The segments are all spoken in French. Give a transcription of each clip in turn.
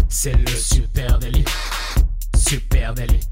C'est le Super Daily. Super Daily.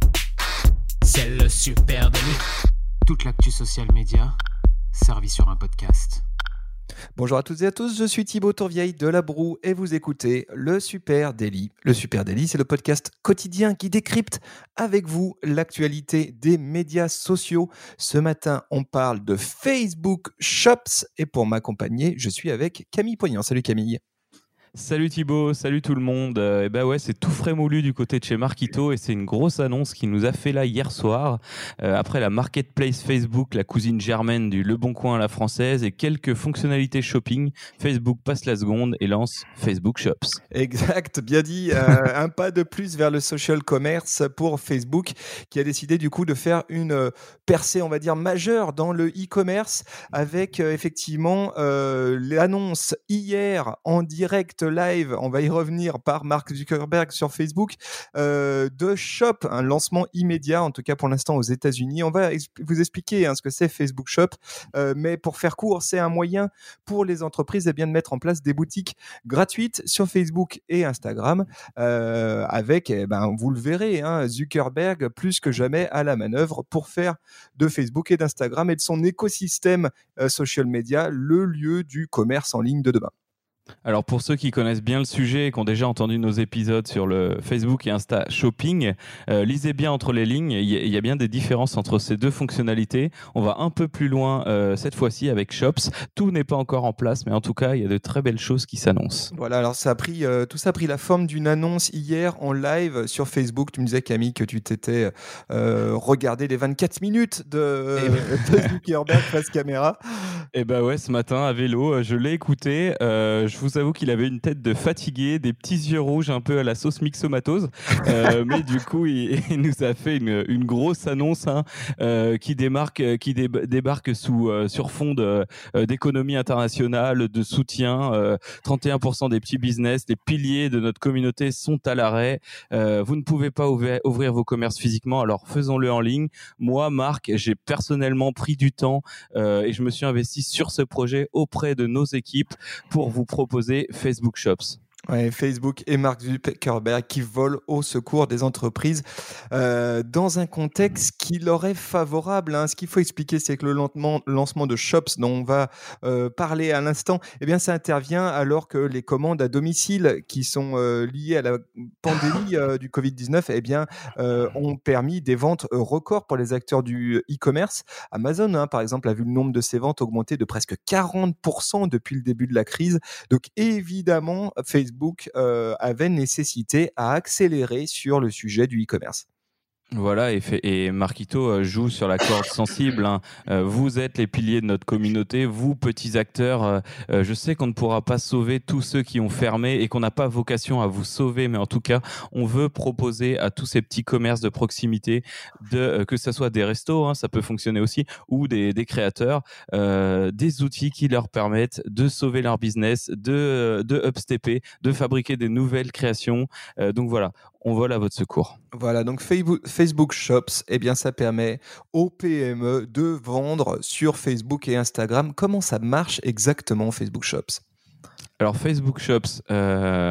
C'est le Super Daily. Toute l'actu social média servie sur un podcast. Bonjour à toutes et à tous, je suis Thibaut Tourvieille de La Broue et vous écoutez le Super Daily. Le Super Daily, c'est le podcast quotidien qui décrypte avec vous l'actualité des médias sociaux. Ce matin, on parle de Facebook Shops et pour m'accompagner, je suis avec Camille Poignant. Salut Camille. Salut Thibaut, salut tout le monde. C'est tout frais moulu du côté de chez Markito et c'est une grosse annonce qu'il nous a fait là hier soir. Après la marketplace Facebook, la cousine germaine du Leboncoin à la française et quelques fonctionnalités shopping, Facebook passe la seconde et lance Facebook Shops. Exact, bien dit. Un pas de plus vers le social commerce pour Facebook qui a décidé du coup de faire une percée, on va dire, majeure dans le e-commerce avec effectivement l'annonce hier en direct live, on va y revenir par Mark Zuckerberg sur Facebook, de Shop, un lancement immédiat, en tout cas pour l'instant aux États-Unis. On va vous expliquer ce que c'est Facebook Shop, mais pour faire court, c'est un moyen pour les entreprises de mettre en place des boutiques gratuites sur Facebook et Instagram, avec, vous le verrez, Zuckerberg plus que jamais à la manœuvre pour faire de Facebook et d'Instagram et de son écosystème social media le lieu du commerce en ligne de demain. Alors pour ceux qui connaissent bien le sujet et qui ont déjà entendu nos épisodes sur le Facebook et Insta Shopping, lisez bien entre les lignes, il y a bien des différences entre ces deux fonctionnalités. On va un peu plus loin cette fois-ci avec Shops. Tout n'est pas encore en place, mais en tout cas, il y a de très belles choses qui s'annoncent. Voilà, alors tout ça a pris la forme d'une annonce hier en live sur Facebook. Tu me disais, Camille, que tu t'étais regardé les 24 minutes de Zuckerberg face caméra. Et ce matin à vélo, je l'ai écouté. Je vous avoue qu'il avait une tête de fatigué, des petits yeux rouges un peu à la sauce mixomatose. Mais du coup, il nous a fait une grosse annonce qui débarque sur fond d'économie internationale, de soutien. 31% des petits business, les piliers de notre communauté sont à l'arrêt. Vous ne pouvez pas ouvrir vos commerces physiquement, alors faisons-le en ligne. Moi, Marc, j'ai personnellement pris du temps et je me suis investi sur ce projet auprès de nos équipes pour vous proposer Facebook Shops. Ouais, Facebook et Mark Zuckerberg qui volent au secours des entreprises dans un contexte qui leur est favorable. Ce qu'il faut expliquer, c'est que le lancement de Shops dont on va parler à l'instant, ça intervient alors que les commandes à domicile qui sont liées à la pandémie du Covid-19 ont permis des ventes records pour les acteurs du e-commerce. Amazon, par exemple, a vu le nombre de ses ventes augmenter de presque 40% depuis le début de la crise. Donc évidemment, Facebook avait nécessité à accélérer sur le sujet du e-commerce. Voilà, et Markito joue sur la corde sensible. Vous êtes les piliers de notre communauté, vous petits acteurs. Je sais qu'on ne pourra pas sauver tous ceux qui ont fermé et qu'on n'a pas vocation à vous sauver, mais en tout cas, on veut proposer à tous ces petits commerces de proximité, que ce soit des restos, ça peut fonctionner aussi, ou des créateurs, des outils qui leur permettent de sauver leur business, de upstepper, de fabriquer des nouvelles créations. Donc voilà, on vole à votre secours. Voilà, donc Facebook Shops, ça permet aux PME de vendre sur Facebook et Instagram. Comment ça marche exactement, Facebook Shops ? Alors Facebook Shops, je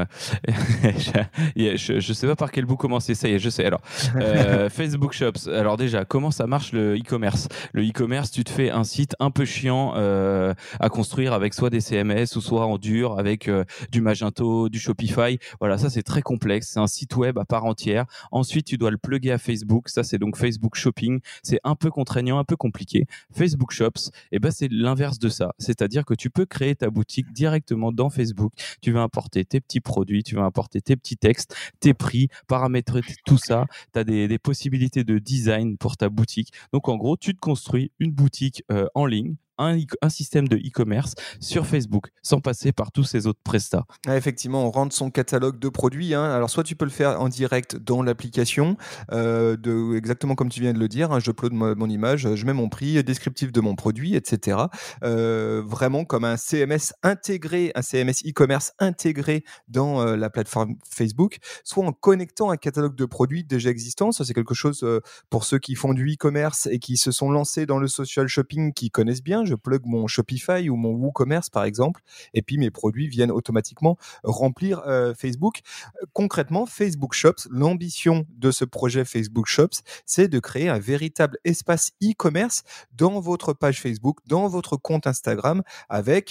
sais pas par quel bout commencer. Ça y est, je sais. Alors Facebook Shops. Alors déjà, comment ça marche le e-commerce ? Le e-commerce, tu te fais un site un peu chiant à construire avec soit des CMS ou soit en dur avec du Magento, du Shopify. Voilà, ça c'est très complexe. C'est un site web à part entière. Ensuite, tu dois le plugger à Facebook. Ça c'est donc Facebook Shopping. C'est un peu contraignant, un peu compliqué. Facebook Shops, c'est l'inverse de ça. C'est-à-dire que tu peux créer ta boutique directement dans Facebook, tu vas importer tes petits produits, tu vas importer tes petits textes, tes prix, paramétrer tout ça. Tu as des possibilités de design pour ta boutique. Donc en gros, tu te construis une boutique en ligne, un système de e-commerce sur Facebook sans passer par tous ces autres prestats. Effectivement, on rentre son catalogue de produits. Alors, soit tu peux le faire en direct dans l'application, exactement comme tu viens de le dire. Je upload mon image, je mets mon prix, descriptif de mon produit, etc. Vraiment comme un CMS intégré, un CMS e-commerce intégré dans la plateforme Facebook, soit en connectant un catalogue de produits déjà existants. Ça, c'est quelque chose pour ceux qui font du e-commerce et qui se sont lancés dans le social shopping, qui connaissent bien. je plug mon Shopify ou mon WooCommerce par exemple, et puis mes produits viennent automatiquement remplir Facebook. Concrètement, Facebook Shops, l'ambition de ce projet Facebook Shops, c'est de créer un véritable espace e-commerce dans votre page Facebook, dans votre compte Instagram, avec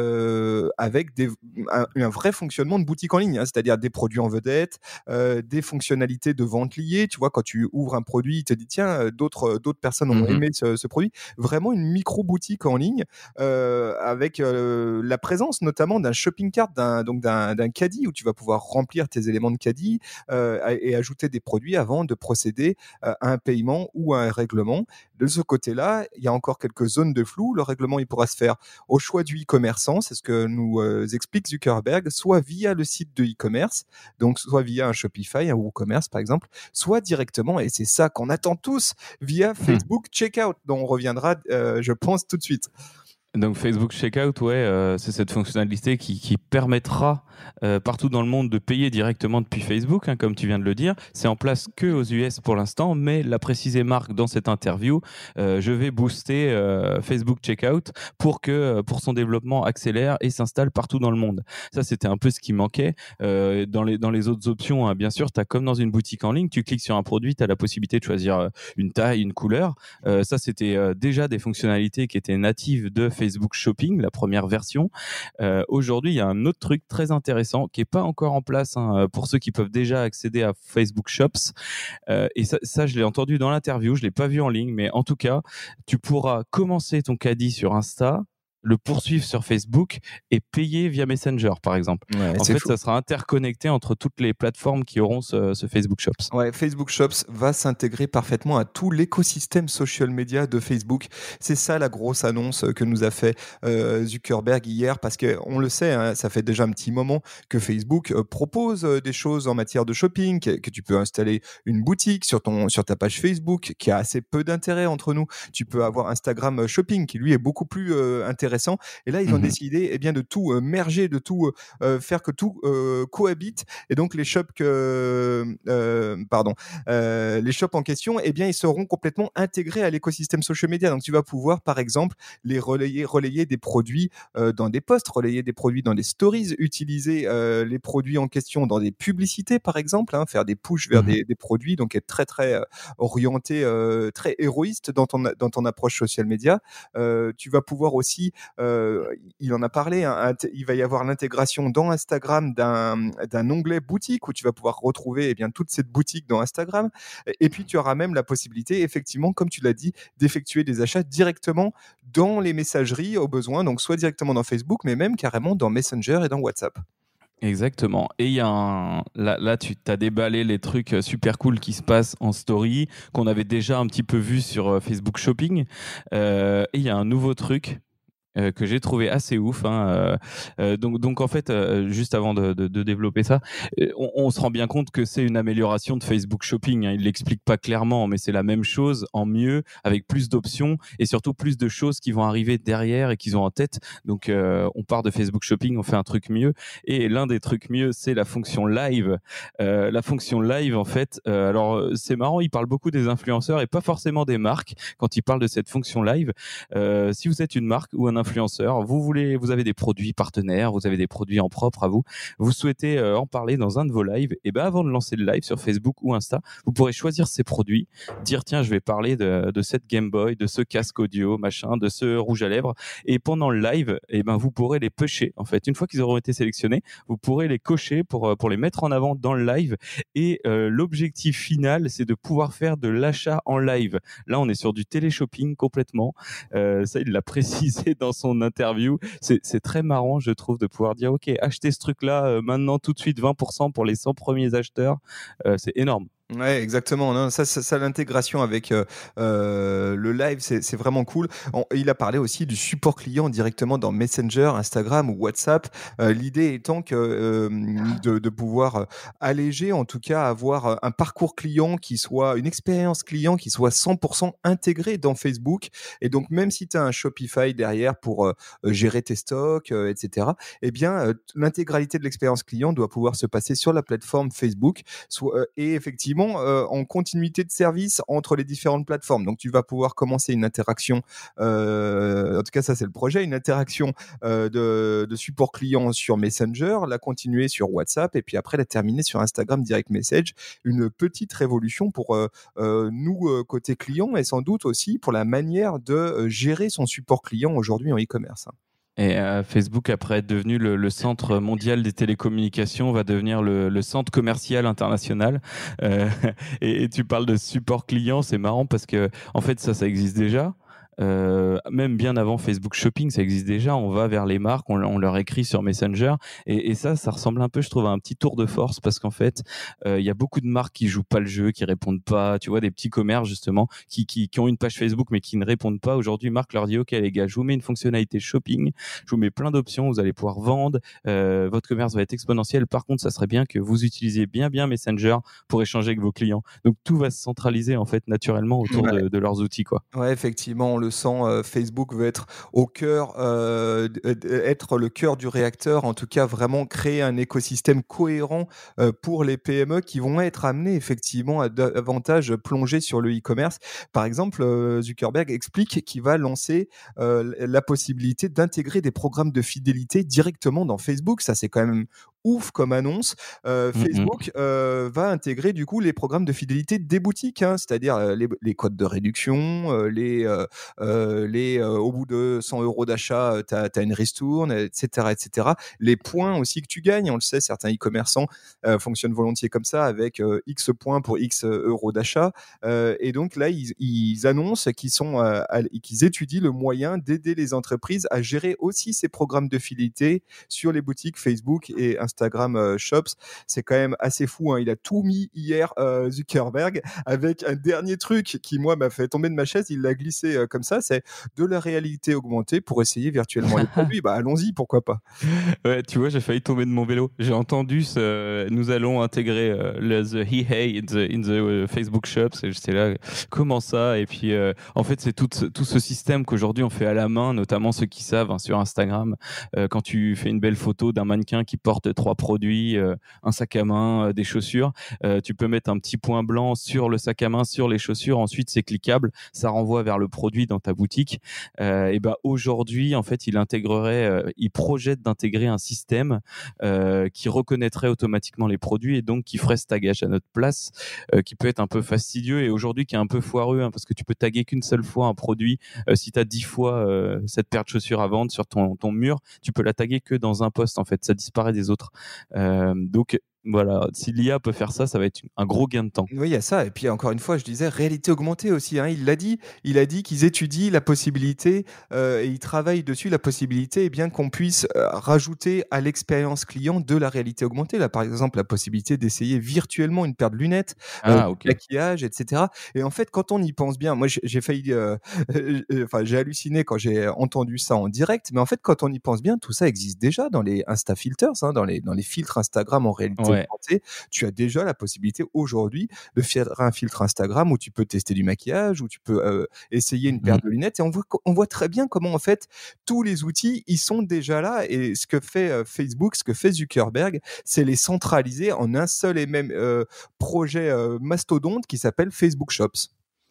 un vrai fonctionnement de boutique en ligne, hein, c'est-à-dire des produits en vedette, des fonctionnalités de vente liées. Tu vois, quand tu ouvres un produit, il te dit tiens, d'autres personnes ont aimé ce produit. Vraiment une micro-boutique en ligne avec la présence notamment d'un shopping cart, d'un caddie où tu vas pouvoir remplir tes éléments de caddie et ajouter des produits avant de procéder à un paiement ou à un règlement. De ce côté-là, il y a encore quelques zones de flou. Le règlement, il pourra se faire au choix du e-commerçant, c'est ce que nous explique Zuckerberg, soit via le site de e-commerce, donc soit via un Shopify, un WooCommerce par exemple, soit directement, et c'est ça qu'on attend tous, via Facebook Checkout, dont on reviendra, je pense, tout de suite. Donc Facebook Checkout, c'est cette fonctionnalité qui permettra partout dans le monde de payer directement depuis Facebook, hein, comme tu viens de le dire. C'est en place que aux US pour l'instant, mais l'a précisé Mark dans cette interview. Je vais booster Facebook Checkout pour son développement accélère et s'installe partout dans le monde. Ça, c'était un peu ce qui manquait. Dans les autres options, hein, bien sûr, tu as comme dans une boutique en ligne, tu cliques sur un produit, tu as la possibilité de choisir une taille, une couleur. Ça, c'était déjà des fonctionnalités qui étaient natives de Facebook Shopping, la première version. Aujourd'hui, il y a un autre truc très intéressant qui n'est pas encore en place, hein, pour ceux qui peuvent déjà accéder à Facebook Shops. Et ça, je l'ai entendu dans l'interview, je ne l'ai pas vu en ligne, mais en tout cas, tu pourras commencer ton caddie sur Insta, le poursuivre sur Facebook et payer via Messenger, par exemple. Ouais, en fait, ça sera interconnecté entre toutes les plateformes qui auront ce Facebook Shops. Ouais, Facebook Shops va s'intégrer parfaitement à tout l'écosystème social media de Facebook. C'est ça la grosse annonce que nous a fait Zuckerberg hier, parce qu'on le sait, hein, ça fait déjà un petit moment que Facebook propose des choses en matière de shopping, que tu peux installer une boutique sur ta page Facebook, qui a assez peu d'intérêt entre nous. Tu peux avoir Instagram Shopping, qui lui est beaucoup plus intéressant. Et là, ils ont décidé de tout merger, de tout faire que tout cohabite. Et donc, les shops les shops en question, ils seront complètement intégrés à l'écosystème social media. Donc, tu vas pouvoir, par exemple, les relayer des produits dans des posts, relayer des produits dans des stories, utiliser les produits en question dans des publicités, par exemple, hein, faire des pushs vers des produits, donc être très, très orienté, très héroïste dans ton approche social media. Tu vas pouvoir aussi il en a parlé, hein, il va y avoir l'intégration dans Instagram d'un onglet boutique où tu vas pouvoir retrouver toute cette boutique dans Instagram. Et puis tu auras même la possibilité, effectivement, comme tu l'as dit, d'effectuer des achats directement dans les messageries au besoin, donc soit directement dans Facebook, mais même carrément dans Messenger et dans WhatsApp. Exactement. Et il y a là, tu as déballé les trucs super cool qui se passent en story, qu'on avait déjà un petit peu vu sur Facebook Shopping. Et il y a un nouveau truc que j'ai trouvé assez ouf, hein. Donc en fait, juste avant de développer ça, on se rend bien compte que c'est une amélioration de Facebook Shopping, hein. Il l'explique pas clairement, mais c'est la même chose en mieux, avec plus d'options et surtout plus de choses qui vont arriver derrière et qu'ils ont en tête. Donc on part de Facebook Shopping, on fait un truc mieux, et l'un des trucs mieux, c'est la fonction live. La fonction live, en fait, alors c'est marrant, il parle beaucoup des influenceurs et pas forcément des marques quand il parle de cette fonction live. Si vous êtes une marque ou un influenceur, vous avez des produits partenaires, vous avez des produits en propre à vous, vous souhaitez en parler dans un de vos lives, et avant de lancer le live sur Facebook ou Insta, vous pourrez choisir ces produits, dire tiens, je vais parler de cette Game Boy, de ce casque audio, machin, de ce rouge à lèvres, et pendant le live, vous pourrez les pusher. En fait, une fois qu'ils auront été sélectionnés, vous pourrez les cocher pour les mettre en avant dans le live, et l'objectif final, c'est de pouvoir faire de l'achat en live. Là, on est sur du télé-shopping complètement. Ça, il l'a précisé dans son interview. C'est très marrant, je trouve, de pouvoir dire ok, achetez ce truc-là maintenant, tout de suite, 20% pour les 100 premiers acheteurs. C'est énorme. Ouais, exactement. Non, ça l'intégration avec le live, c'est vraiment cool. Il a parlé aussi du support client directement dans Messenger, Instagram ou WhatsApp. L'idée étant que de pouvoir alléger, en tout cas avoir un parcours client qui soit, une expérience client qui soit 100% intégrée dans Facebook. Et donc même si tu as un Shopify derrière pour gérer tes stocks, etc., l'intégralité de l'expérience client doit pouvoir se passer sur la plateforme Facebook. Et effectivement, effectivement en continuité de service entre les différentes plateformes. Donc tu vas pouvoir commencer une interaction, en tout cas ça c'est le projet, une interaction de support client sur Messenger, la continuer sur WhatsApp et puis après la terminer sur Instagram Direct Message. Une petite révolution pour nous côté client et sans doute aussi pour la manière de gérer son support client aujourd'hui en e-commerce. Et Facebook, après être devenu le centre mondial des télécommunications, va devenir le centre commercial international. Et tu parles de support client, c'est marrant parce que en fait ça existe déjà. Même bien avant Facebook Shopping, ça existe déjà. On va vers les marques, on leur écrit sur Messenger, et ça ressemble un peu, je trouve, à un petit tour de force parce qu'en fait, il y a beaucoup de marques qui jouent pas le jeu, qui répondent pas. Tu vois, des petits commerces justement qui ont une page Facebook mais qui ne répondent pas. Aujourd'hui, Marc leur dit: OK les gars, je vous mets une fonctionnalité shopping, je vous mets plein d'options, vous allez pouvoir vendre, votre commerce va être exponentiel. Par contre, ça serait bien que vous utilisiez bien Messenger pour échanger avec vos clients. Donc tout va se centraliser en fait naturellement autour de leurs outils, quoi. Ouais, effectivement, on le sent. Facebook veut être au cœur, être le cœur du réacteur. En tout cas, vraiment créer un écosystème cohérent pour les PME qui vont être amenées effectivement à davantage plonger sur le e-commerce. Par exemple, Zuckerberg explique qu'il va lancer la possibilité d'intégrer des programmes de fidélité directement dans Facebook. Ça, c'est quand même ouf comme annonce. Facebook va intégrer du coup les programmes de fidélité des boutiques, hein, c'est-à-dire les codes de réduction, au bout de 100 € d'achat, tu as une ristourne, etc., etc. Les points aussi que tu gagnes, on le sait, certains e-commerçants fonctionnent volontiers comme ça, avec X points pour X euros d'achat. Et donc là, ils annoncent qu'ils étudient le moyen d'aider les entreprises à gérer aussi ces programmes de fidélité sur les boutiques Facebook et Instagram Shops. C'est quand même assez fou, hein. Il a tout mis hier, Zuckerberg, avec un dernier truc qui, moi, m'a fait tomber de ma chaise. Il l'a glissé comme ça, c'est de la réalité augmentée pour essayer virtuellement les produits. Bah, allons-y, pourquoi pas. Ouais, tu vois, j'ai failli tomber de mon vélo. J'ai entendu nous allons intégrer the Hey in the Facebook Shops. Et j'étais là, comment ça? Et puis, en fait, c'est tout ce système qu'aujourd'hui on fait à la main, notamment ceux qui savent, hein, sur Instagram. Quand tu fais une belle photo d'un mannequin qui porte 3 produits, un sac à main, des chaussures, tu peux mettre un petit point blanc sur le sac à main, sur les chaussures. Ensuite, c'est cliquable, ça renvoie vers le produit dans ta boutique. Et ben aujourd'hui, en fait, il projette d'intégrer un système qui reconnaîtrait automatiquement les produits et donc qui ferait ce tagage à notre place, qui peut être un peu fastidieux et aujourd'hui qui est un peu foireux, hein, parce que tu peux taguer qu'une seule fois un produit. Si tu as 10 fois cette paire de chaussures à vendre sur ton mur, tu peux la taguer que dans un post, en fait, ça disparaît des autres. Donc voilà, si l'IA peut faire ça, ça va être un gros gain de temps. Oui, il y a ça. Et puis encore une fois, je disais réalité augmentée aussi, hein. Il a dit qu'ils étudient la possibilité et ils travaillent dessus la possibilité, eh bien qu'on puisse rajouter à l'expérience client de la réalité augmentée. Là, par exemple, la possibilité d'essayer virtuellement une paire de lunettes, Okay. maquillage, etc. Et en fait, quand on y pense bien, moi j'ai failli, enfin j'ai halluciné quand j'ai entendu ça en direct. Mais en fait, quand on y pense bien, tout ça existe déjà dans les Insta Filters, hein, dans les filtres Instagram en réalité augmentée. Tu as déjà la possibilité aujourd'hui de faire un filtre Instagram où tu peux tester du maquillage, où tu peux essayer une paire de lunettes. Et on voit très bien comment, en fait, tous les outils, ils sont déjà là. Et ce que fait Facebook, ce que fait Zuckerberg, c'est les centraliser en un seul et même projet mastodonte qui s'appelle Facebook Shops.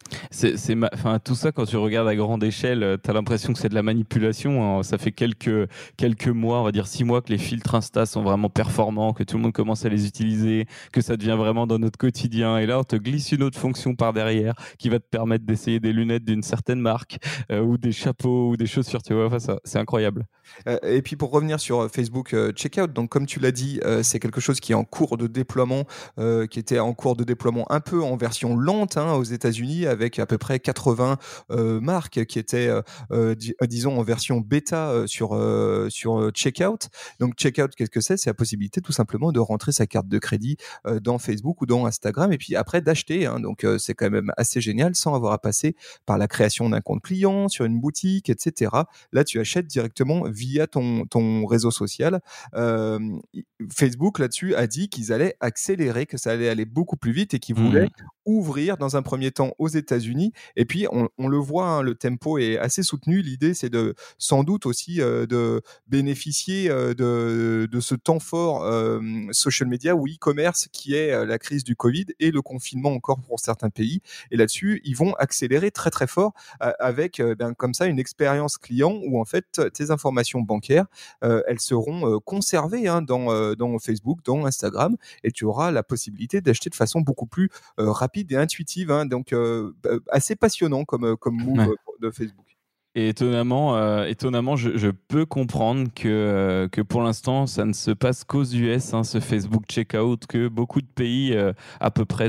Enfin, tout ça, quand tu regardes à grande échelle, tu as l'impression que c'est de la manipulation, hein. Ça fait quelques mois, on va dire 6 mois, que les filtres Insta sont vraiment performants, que tout le monde commence à les utiliser, que ça devient vraiment dans notre quotidien. Et là, on te glisse une autre fonction par derrière qui va te permettre d'essayer des lunettes d'une certaine marque, ou des chapeaux, ou des chaussures. Tu vois, enfin, ça, c'est incroyable. Et puis pour revenir sur Facebook Checkout, donc comme tu l'as dit, c'est quelque chose qui est en cours de déploiement, qui était en cours de déploiement un peu en version lente, hein, aux États-Unis, avec à peu près 80 marques qui étaient, disons, en version bêta sur Checkout. Donc Checkout, qu'est-ce que c'est? C'est la possibilité tout simplement de rentrer sa carte de crédit dans Facebook ou dans Instagram et puis après d'acheter, hein. Donc c'est quand même assez génial sans avoir à passer par la création d'un compte client sur une boutique, etc. Là, tu achètes directement via ton réseau social. Facebook, là-dessus, a dit qu'ils allaient accélérer, que ça allait aller beaucoup plus vite et qu'ils voulaient ouvrir dans un premier temps aux États-Unis États-Unis. Et puis, on le voit, hein, le tempo est assez soutenu. L'idée, c'est sans doute aussi de bénéficier de ce temps fort social media ou e-commerce qui est la crise du Covid et le confinement encore pour certains pays. Et là-dessus, ils vont accélérer très très fort avec comme ça une expérience client où en fait tes informations bancaires, elles seront conservées dans Facebook, dans Instagram, et tu auras la possibilité d'acheter de façon beaucoup plus rapide et intuitive. Donc assez passionnant comme move de Facebook. Et étonnamment, je peux comprendre que pour l'instant, ça ne se passe qu'aux US, hein, ce Facebook Checkout, que beaucoup de pays, à peu près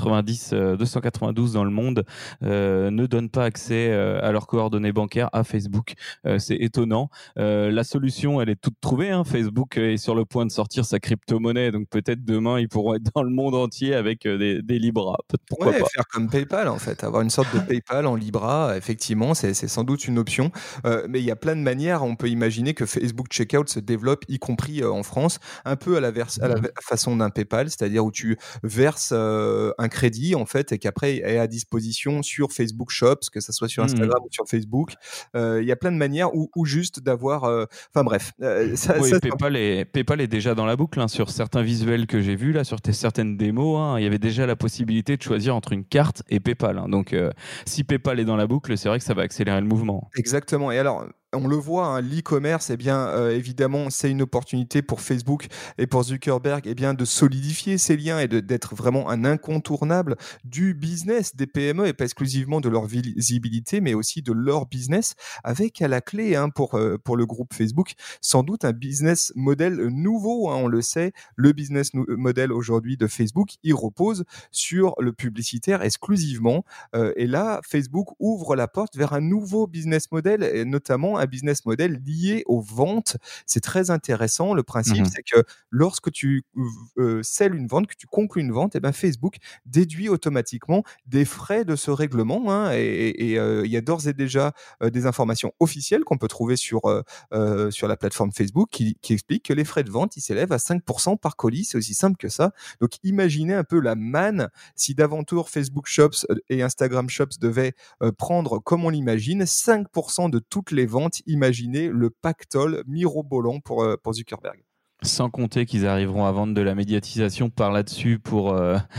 292 dans le monde, ne donnent pas accès à leurs coordonnées bancaires à Facebook. C'est étonnant. La solution, elle est toute trouvée, hein. Facebook est sur le point de sortir sa crypto-monnaie, donc peut-être demain, ils pourront être dans le monde entier avec des Libra. Pourquoi pas. Faire comme PayPal en fait, avoir une sorte de PayPal en Libra, effectivement, c'est sans doute une option. Mais il y a plein de manières. On peut imaginer que Facebook Checkout se développe, y compris en France, un peu à la façon d'un PayPal, c'est-à-dire où tu verses un crédit en fait et qu'après est à disposition sur Facebook Shops, que ça soit sur Instagram ou sur Facebook. Il y a plein de manières ou juste d'avoir. Enfin bref. PayPal est déjà dans la boucle, hein, sur certains visuels que j'ai vus là, sur certaines démos. Hein, il y avait déjà la possibilité de choisir entre une carte et PayPal. Hein. Donc, si PayPal est dans la boucle, c'est vrai que ça va accélérer le mouvement. Exactement. Et alors, on le voit, hein, l'e-commerce, évidemment, c'est une opportunité pour Facebook et pour Zuckerberg, de solidifier ces liens et d'être vraiment un incontournable du business des PME et pas exclusivement de leur visibilité, mais aussi de leur business, avec à la clé, hein, pour le groupe Facebook, sans doute un business model nouveau. Hein, on le sait, le business model aujourd'hui de Facebook, il repose sur le publicitaire exclusivement. Et là, Facebook ouvre la porte vers un nouveau business model, et notamment un business model lié aux ventes. C'est très intéressant. Le principe, c'est que lorsque tu scelles une vente, que tu conclus une vente, Facebook déduit automatiquement des frais de ce règlement. Hein, et il y a d'ores et déjà des informations officielles qu'on peut trouver sur la plateforme Facebook qui expliquent que les frais de vente, ils s'élèvent à 5% par colis. C'est aussi simple que ça. Donc, imaginez un peu la manne si d'aventure Facebook Shops et Instagram Shops devaient prendre, comme on l'imagine, 5% de toutes les ventes. Imaginez le pactole mirobolant pour Zuckerberg. Sans compter qu'ils arriveront à vendre de la médiatisation par là-dessus pour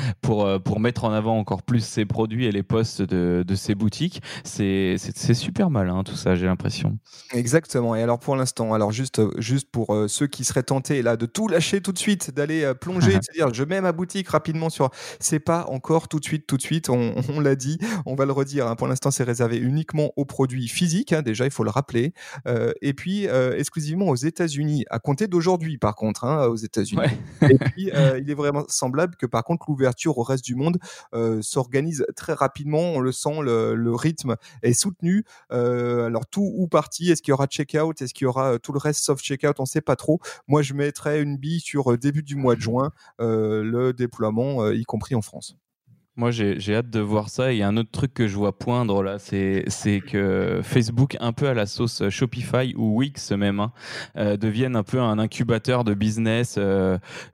mettre en avant encore plus ces produits et les posts de ces boutiques. C'est super malin, tout ça, j'ai l'impression. Exactement. Et alors pour l'instant, juste pour ceux qui seraient tentés là de tout lâcher tout de suite, d'aller plonger, de se dire je mets ma boutique rapidement c'est pas encore tout de suite. On l'a dit, on va le redire. Hein, pour l'instant, c'est réservé uniquement aux produits physiques. Hein, déjà, il faut le rappeler. Et puis exclusivement aux États-Unis, à compter d'aujourd'hui. Par contre, hein, aux États-Unis. Ouais. Et puis, il est vraiment semblable que par contre, l'ouverture au reste du monde s'organise très rapidement. On le sent, le rythme est soutenu. Alors, tout ou partie, est-ce qu'il y aura checkout? Est-ce qu'il y aura tout le reste sauf checkout? On ne sait pas trop. Moi, je mettrais une bille sur début du mois de juin, le déploiement, y compris en France. Moi, j'ai hâte de voir ça. Et il y a un autre truc que je vois poindre là, c'est que Facebook, un peu à la sauce Shopify ou Wix même, hein, devienne un peu un incubateur de business. Tu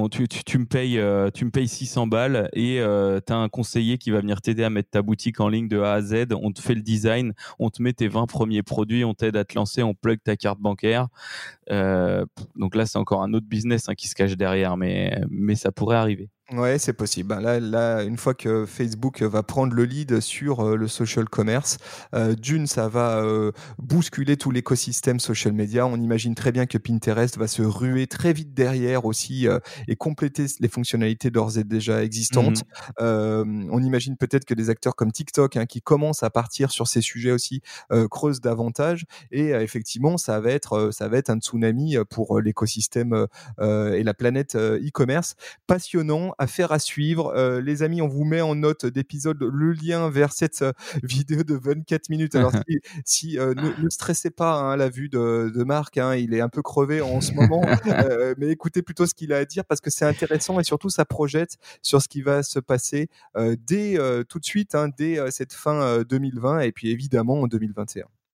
me payes 600 balles et tu as un conseiller qui va venir t'aider à mettre ta boutique en ligne de A à Z. On te fait le design, on te met tes 20 premiers produits, on t'aide à te lancer, on plug ta carte bancaire. Donc là, c'est encore un autre business, hein, qui se cache derrière, mais ça pourrait arriver. Ouais, c'est possible. Là, une fois que Facebook va prendre le lead sur le social commerce, ça va bousculer tout l'écosystème social media. On imagine très bien que Pinterest va se ruer très vite derrière aussi et compléter les fonctionnalités d'ores et déjà existantes. On imagine peut-être que des acteurs comme TikTok, hein, qui commencent à partir sur ces sujets aussi, creusent davantage. Et effectivement, ça va être un tsunami pour l'écosystème et la planète e-commerce. Passionnant. Affaire à suivre. Les amis, on vous met en note d'épisode le lien vers cette vidéo de 24 minutes. Alors, ne stressez pas, hein, à la vue de Marc, hein, il est un peu crevé en ce moment, mais écoutez plutôt ce qu'il a à dire parce que c'est intéressant et surtout ça projette sur ce qui va se passer dès tout de suite, hein, dès cette fin 2020 et puis évidemment en 2021.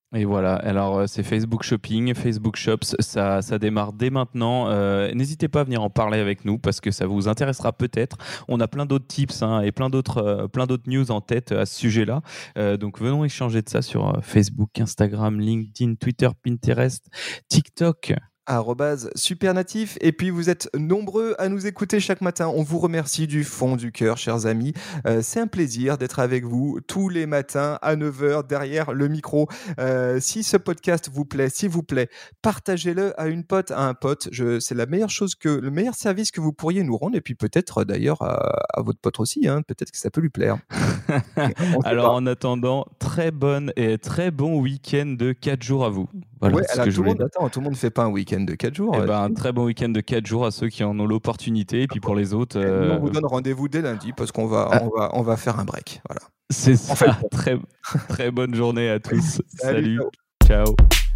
Et voilà, alors c'est Facebook Shopping, Facebook Shops, ça démarre dès maintenant. N'hésitez pas à venir en parler avec nous parce que ça vous intéressera peut-être. On a plein d'autres tips et plein d'autres news en tête à ce sujet-là. Donc venons échanger de ça sur Facebook, Instagram, LinkedIn, Twitter, Pinterest, TikTok. @supernatif. Et puis vous êtes nombreux à nous écouter chaque matin. On vous remercie du fond du cœur, chers amis. C'est un plaisir d'être avec vous tous les matins à 9h derrière le micro. Si ce podcast vous plaît, s'il vous plaît, partagez-le à une pote, à un pote. C'est le meilleur service que vous pourriez nous rendre. Et puis peut-être d'ailleurs à votre pote aussi. Peut-être que ça peut lui plaire. Alors en attendant, très bon week-end de 4 jours à vous. Voilà, ouais, alors tout le monde ne fait pas un week-end de 4 jours. Un très bon week-end de 4 jours à ceux qui en ont l'opportunité. Et puis pour les autres... On vous donne rendez-vous dès lundi parce qu'on va faire un break. Voilà. C'est ça. Très bonne journée à tous. Salut. Ciao.